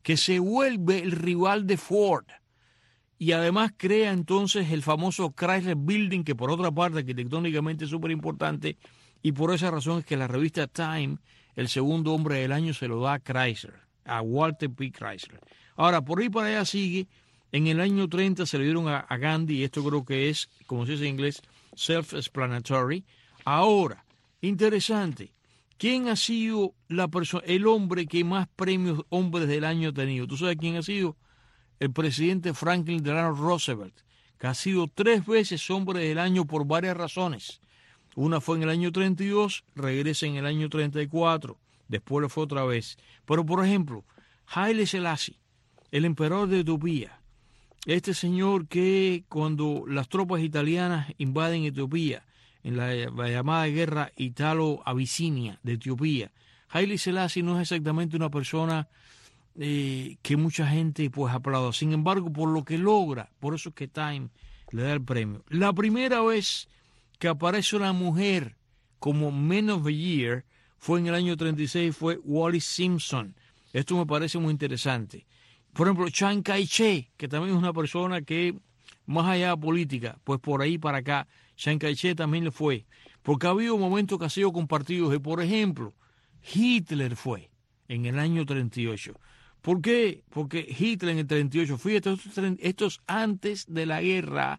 que se vuelve el rival de Ford. Y además crea entonces el famoso Chrysler Building, que por otra parte arquitectónicamente es súper importante, y por esa razón es que la revista Time, el segundo hombre del año, se lo da a Chrysler, a Walter P. Chrysler. Ahora, por ahí para allá sigue. En el año 30 se le dieron a Gandhi, y esto creo que es, como se dice en inglés, self-explanatory. Ahora, interesante, ¿quién ha sido el hombre que más premios hombres del año ha tenido? ¿Tú sabes quién ha sido? El presidente Franklin Delano Roosevelt, que ha sido 3 veces hombre del año por varias razones. Una fue en el año 32, regresa en el año 34, después lo fue otra vez. Pero, por ejemplo, Haile Selassie, el emperador de Etiopía, este señor que cuando las tropas italianas invaden Etiopía, en la llamada guerra Italo-Abisinia de Etiopía, Haile Selassie no es exactamente una persona que mucha gente pues aplauda. Sin embargo, por lo que logra, por eso es que Time le da el premio. La primera vez que aparece una mujer como Men of the Year fue en el año 36, fue Wallis Simpson. Esto me parece muy interesante. Por ejemplo, Chiang Kai-shek, que también es una persona que, más allá de política, pues por ahí para acá, Chiang Kai-shek también le fue. Porque ha habido momentos que ha sido compartidos. Y por ejemplo, Hitler fue en el año 38. ¿Por qué? Porque Hitler en el 38, fíjate, esto es antes de la guerra,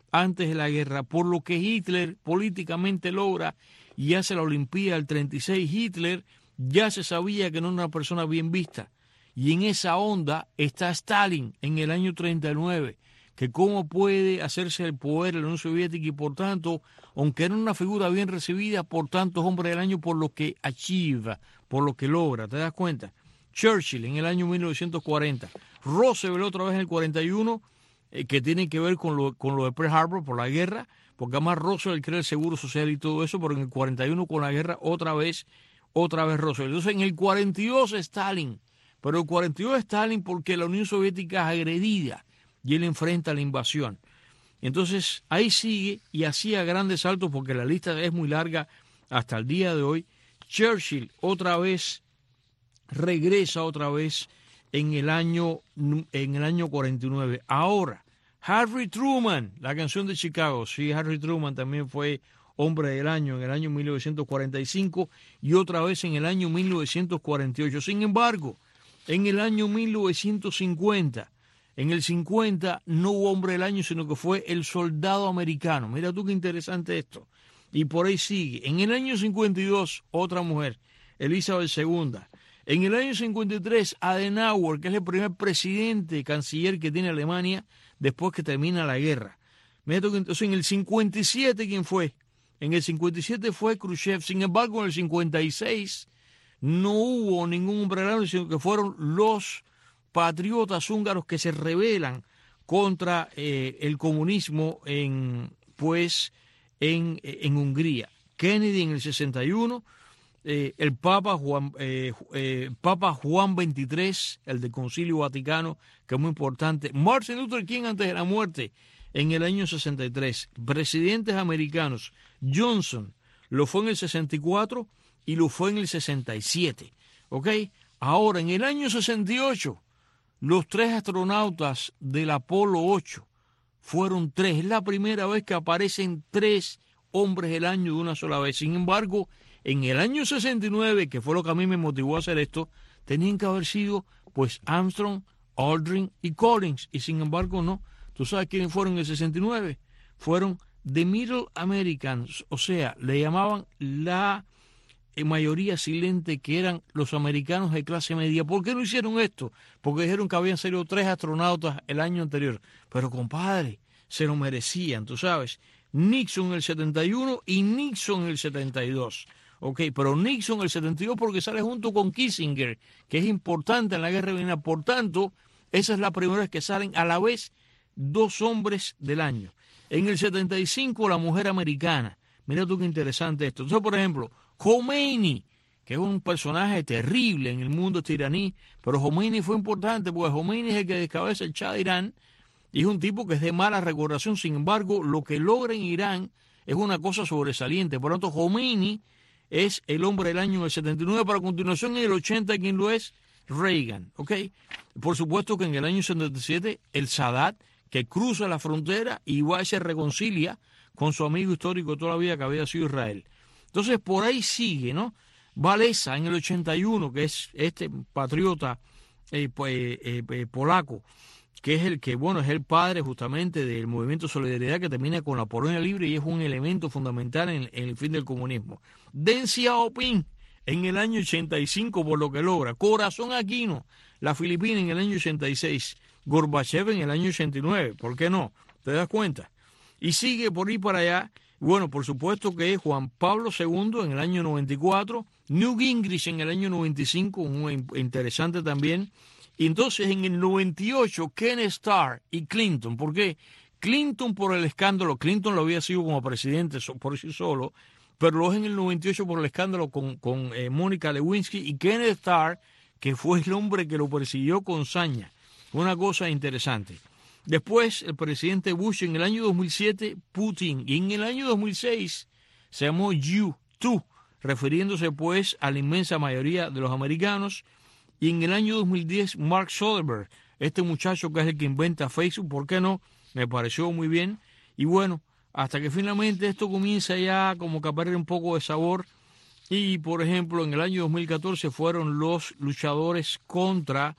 por lo que Hitler políticamente logra y hace la Olimpiada del 36, Hitler ya se sabía que no era una persona bien vista. Y en esa onda está Stalin en el año 39, que cómo puede hacerse el poder de la Unión Soviética y por tanto, aunque era una figura bien recibida, por tanto es hombre del año por lo que achieve, por lo que logra, ¿te das cuenta? Churchill en el año 1940, Roosevelt otra vez en el 41, que tiene que ver con lo de Pearl Harbor por la guerra, porque además Roosevelt crea el seguro social y todo eso, pero en el 41 con la guerra otra vez Roosevelt. Entonces en el 42 Stalin, pero el 42 Stalin porque la Unión Soviética es agredida y él enfrenta la invasión. Entonces ahí sigue y hacía grandes saltos porque la lista es muy larga hasta el día de hoy. Churchill otra vez regresa en el año 49. Ahora, Harry Truman, la canción de Chicago. Sí, Harry Truman también fue hombre del año en el año 1945 y otra vez en el año 1948. Sin embargo, en el año 1950, en el 50 no hubo hombre del año, sino que fue el soldado americano. Mira tú qué interesante esto. Y por ahí sigue. En el año 52, otra mujer, Elizabeth II. En el año 53, Adenauer, que es el primer presidente, canciller que tiene Alemania después que termina la guerra. Entonces, en el 57, ¿quién fue? En el 57 fue Khrushchev. Sin embargo, en el 56 no hubo ningún hombre del año, sino que fueron los patriotas húngaros que se rebelan contra el comunismo en Hungría. Kennedy en el 61. El Papa Juan XXIII, el del Concilio Vaticano, que es muy importante. Martin Luther King antes de la muerte, en el año 63. Presidentes americanos, Johnson lo fue en el 64 y lo fue en el 67. ¿Ok? Ahora, en el año 68, los 3 astronautas del Apolo 8 fueron 3. Es la primera vez que aparecen 3 hombres del año de una sola vez. Sin embargo, en el año 69, que fue lo que a mí me motivó a hacer esto, tenían que haber sido pues Armstrong, Aldrin y Collins, y sin embargo no. ¿Tú sabes quiénes fueron en el 69? Fueron The Middle Americans, o sea, le llamaban la mayoría silente, que eran los americanos de clase media. ¿Por qué no hicieron esto? Porque dijeron que habían salido 3 astronautas el año anterior. Pero compadre, se lo merecían, tú sabes. Nixon en el 71 y Nixon en el 72. Ok, pero Nixon en el 72 porque sale junto con Kissinger, que es importante en la guerra de Vietnam. Por tanto, esa es la primera vez que salen a la vez 2 hombres del año. En el 75, la mujer americana. Mira tú qué interesante esto. Entonces, por ejemplo, Khomeini, que es un personaje terrible en el mundo iraní, pero Khomeini fue importante porque Khomeini es el que descabeza el Shah de Irán y es un tipo que es de mala recordación. Sin embargo, lo que logra en Irán es una cosa sobresaliente. Por lo tanto, Khomeini es el hombre del año en el 79, para continuación en el 80, ¿quién lo es? Reagan, ¿ok? Por supuesto que en el año 77 el Sadat, que cruza la frontera y va y se reconcilia con su amigo histórico de toda la vida que había sido Israel. Entonces por ahí sigue, ¿no? Walesa en el 81, que es este patriota polaco, que es el que, bueno, es el padre justamente del movimiento Solidaridad que termina con la Polonia libre y es un elemento fundamental en el fin del comunismo. Deng Xiaoping en el año 85 por lo que logra. Corazón Aquino, la Filipina en el año 86. Gorbachev en el año 89. ¿Por qué no? ¿Te das cuenta? Y sigue por ahí para allá. Bueno, por supuesto que Juan Pablo II en el año 94. Newt Gingrich en el año 95, muy interesante también. Y entonces en el 98, Ken Starr y Clinton. ¿Por qué? Clinton por el escándalo. Clinton lo había sido como presidente por sí solo, pero luego en el 98 por el escándalo con Mónica Lewinsky y Ken Starr, que fue el hombre que lo persiguió con saña. Una cosa interesante. Después, el presidente Bush en el año 2007, Putin. Y en el año 2006 se llamó U2, refiriéndose pues a la inmensa mayoría de los americanos. Y en el año 2010, Mark Zuckerberg, este muchacho que es el que inventa Facebook, ¿por qué no? Me pareció muy bien. Y bueno, hasta que finalmente esto comienza ya como que a perder un poco de sabor. Y, por ejemplo, en el año 2014 fueron los luchadores contra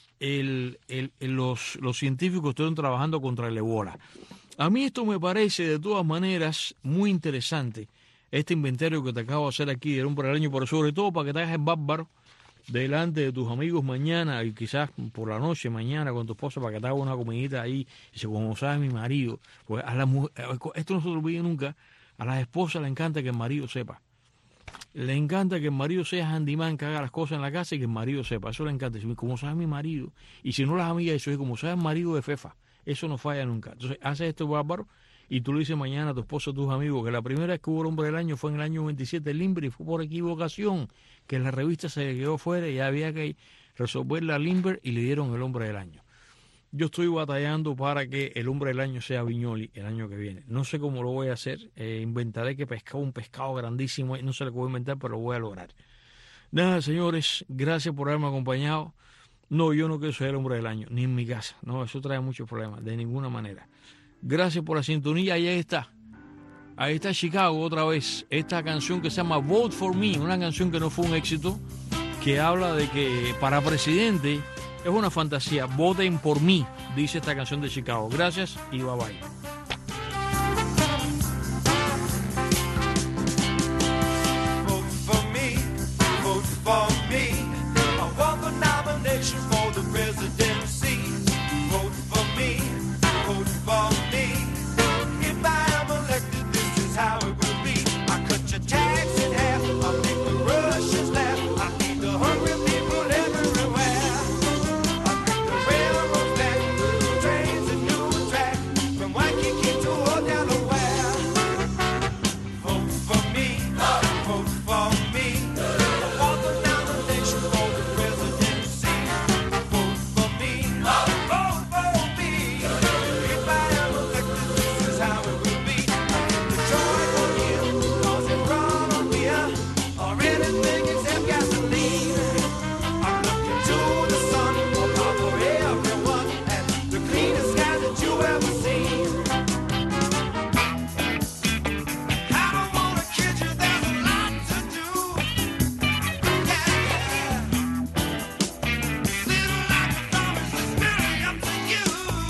los científicos que estuvieron trabajando contra el ébola. A mí esto me parece, de todas maneras, muy interesante, este inventario que te acabo de hacer aquí del hombre del año, pero sobre todo para que te hagas el bárbaro delante de tus amigos mañana y quizás por la noche mañana con tu esposa para que te haga una comidita ahí. Y dice, como sabe mi marido, pues a la mujer, esto no se lo olvide nunca, a las esposas le encanta que el marido sepa. Le encanta que el marido sea handyman, que haga las cosas en la casa y que el marido sepa. Eso le encanta. Como sabe mi marido. Y si no las amigas, eso es como sabe el marido de Fefa. Eso no falla nunca. Entonces, haces esto bárbaro y tú le dices mañana a tu esposo, a tus amigos, que la primera vez que hubo el hombre del año fue en el año 27 Limber y fue por equivocación, que la revista se quedó fuera y había que resolver la Limber y le dieron el hombre del año. Yo estoy batallando para que el hombre del año sea Viñoli el año que viene. No sé cómo lo voy a hacer. Inventaré que un pescado grandísimo. No sé lo que voy a inventar, pero lo voy a lograr. Nada, señores, gracias por haberme acompañado. No, yo no quiero ser el hombre del año, ni en mi casa. No, eso trae muchos problemas, de ninguna manera. Gracias por la sintonía y ahí está. Ahí está Chicago otra vez. Esta canción que se llama Vote for Me, una canción que no fue un éxito, que habla de que para presidente es una fantasía. Voten por mí, dice esta canción de Chicago. Gracias y bye bye. Vote for me, vote for me. I want the nomination for the presidency. Vote for me, vote for me. If I am elected, this is how it will be. I cut your tax in half, I make the Russians laugh. I feed the hungry people everywhere. I make the railroads back, trains and new track from Waikiki to Delaware. Vote for me, vote for me. I want the nomination for the presidency. Vote for me, vote for me. If I am elected, this is how it will be. I get the joy on you, cause it run on beer, or anything except gasoline. I'm looking to the sun, for everyone, and the cleanest sky that you ever seen. I don't wanna kid you, there's a lot to do. Yeah. Little like a promise is really up to you.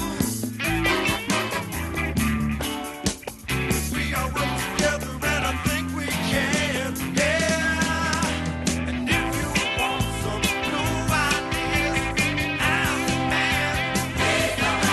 We all work together and I think we can. Yeah. And if you want some new ideas, I'm the man. Take a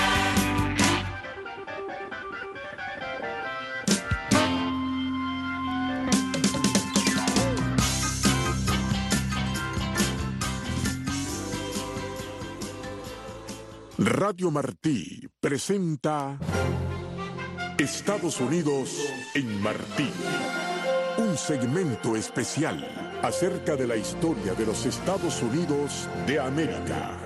Radio Martí presenta Estados Unidos en Martí. Un segmento especial acerca de la historia de los Estados Unidos de América.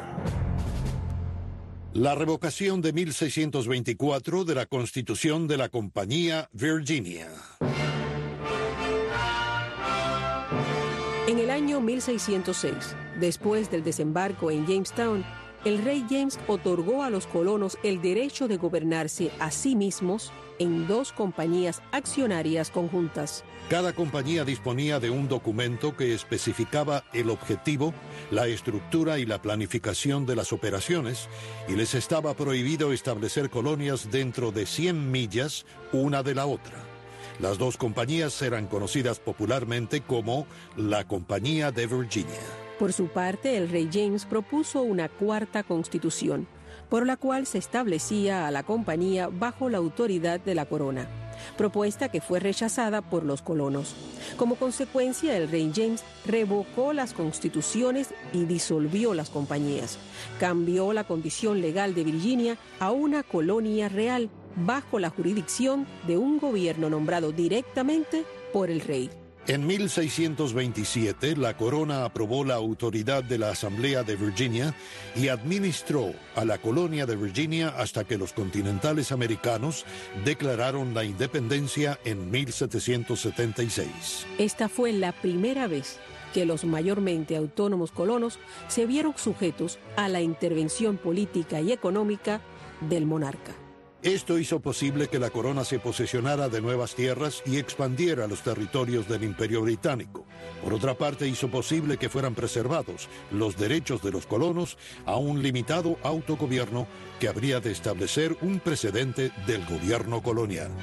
La revocación de 1624 de la Constitución de la Compañía Virginia. En el año año 1606, después del desembarco en Jamestown, el rey James otorgó a los colonos el derecho de gobernarse a sí mismos en 2 compañías accionarias conjuntas. Cada compañía disponía de un documento que especificaba el objetivo, la estructura y la planificación de las operaciones, y les estaba prohibido establecer colonias dentro de 100 millas una de la otra. Las 2 compañías eran conocidas popularmente como la Compañía de Virginia. Por su parte, el rey James propuso una 4ª constitución, por la cual se establecía a la compañía bajo la autoridad de la corona, propuesta que fue rechazada por los colonos. Como consecuencia, el rey James revocó las constituciones y disolvió las compañías. Cambió la condición legal de Virginia a una colonia real bajo la jurisdicción de un gobierno nombrado directamente por el rey. En 1627, la corona aprobó la autoridad de la Asamblea de Virginia y administró a la colonia de Virginia hasta que los continentales americanos declararon la independencia en 1776. Esta fue la primera vez que los mayormente autónomos colonos se vieron sujetos a la intervención política y económica del monarca. Esto hizo posible que la corona se posesionara de nuevas tierras y expandiera los territorios del Imperio Británico. Por otra parte, hizo posible que fueran preservados los derechos de los colonos a un limitado autogobierno que habría de establecer un precedente del gobierno colonial.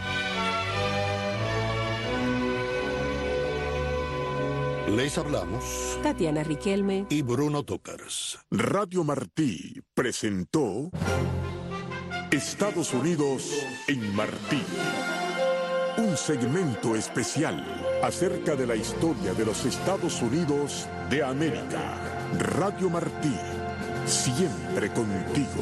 Les hablamos Tatiana Riquelme y Bruno Tócars. Radio Martí presentó Estados Unidos en Martí. Un segmento especial acerca de la historia de los Estados Unidos de América. Radio Martí, siempre contigo.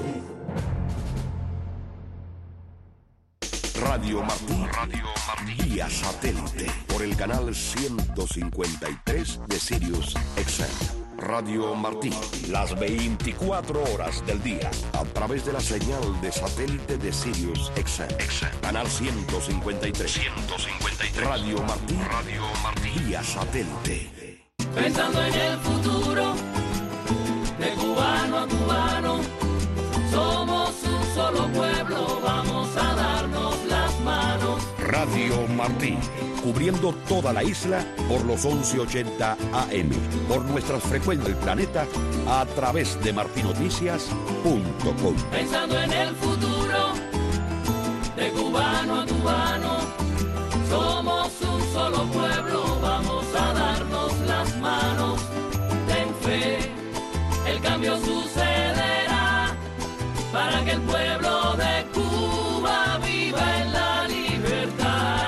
Radio Martí, vía satélite, por el canal 153 de Sirius XM. Radio Martí, las 24 horas del día, a través de la señal de satélite de Sirius XM. Canal 153. Radio Martí, vía satélite. Pensando en el futuro, de cubano a cubano, somos un solo pueblo, vamos a darnos las manos. Radio Martí, cubriendo toda la isla por los 1180 AM, por nuestras frecuencias del planeta, a través de martinoticias.com. Pensando en el futuro, de cubano a cubano, somos un solo pueblo, vamos a darnos las manos. Ten fe, el cambio sucederá, para que el pueblo de Cuba viva en la libertad.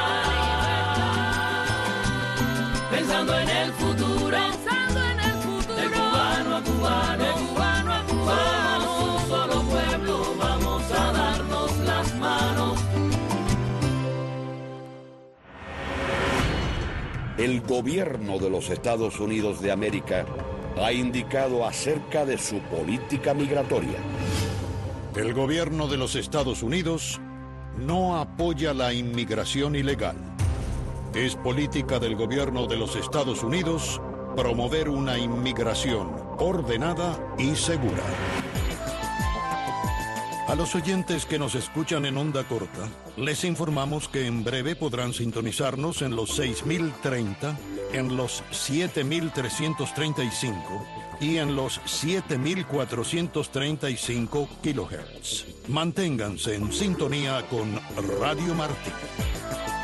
Pensando en el futuro, de cubano a cubano, somos un solo pueblo, vamos a darnos las manos. El gobierno de los Estados Unidos de América ha indicado acerca de su política migratoria. El gobierno de los Estados Unidos no apoya la inmigración ilegal. Es política del gobierno de los Estados Unidos promover una inmigración ordenada y segura. A los oyentes que nos escuchan en onda corta, les informamos que en breve podrán sintonizarnos en los 6030, en los 7335 y en los 7435 kilohertz. Manténganse en sintonía con Radio Martí.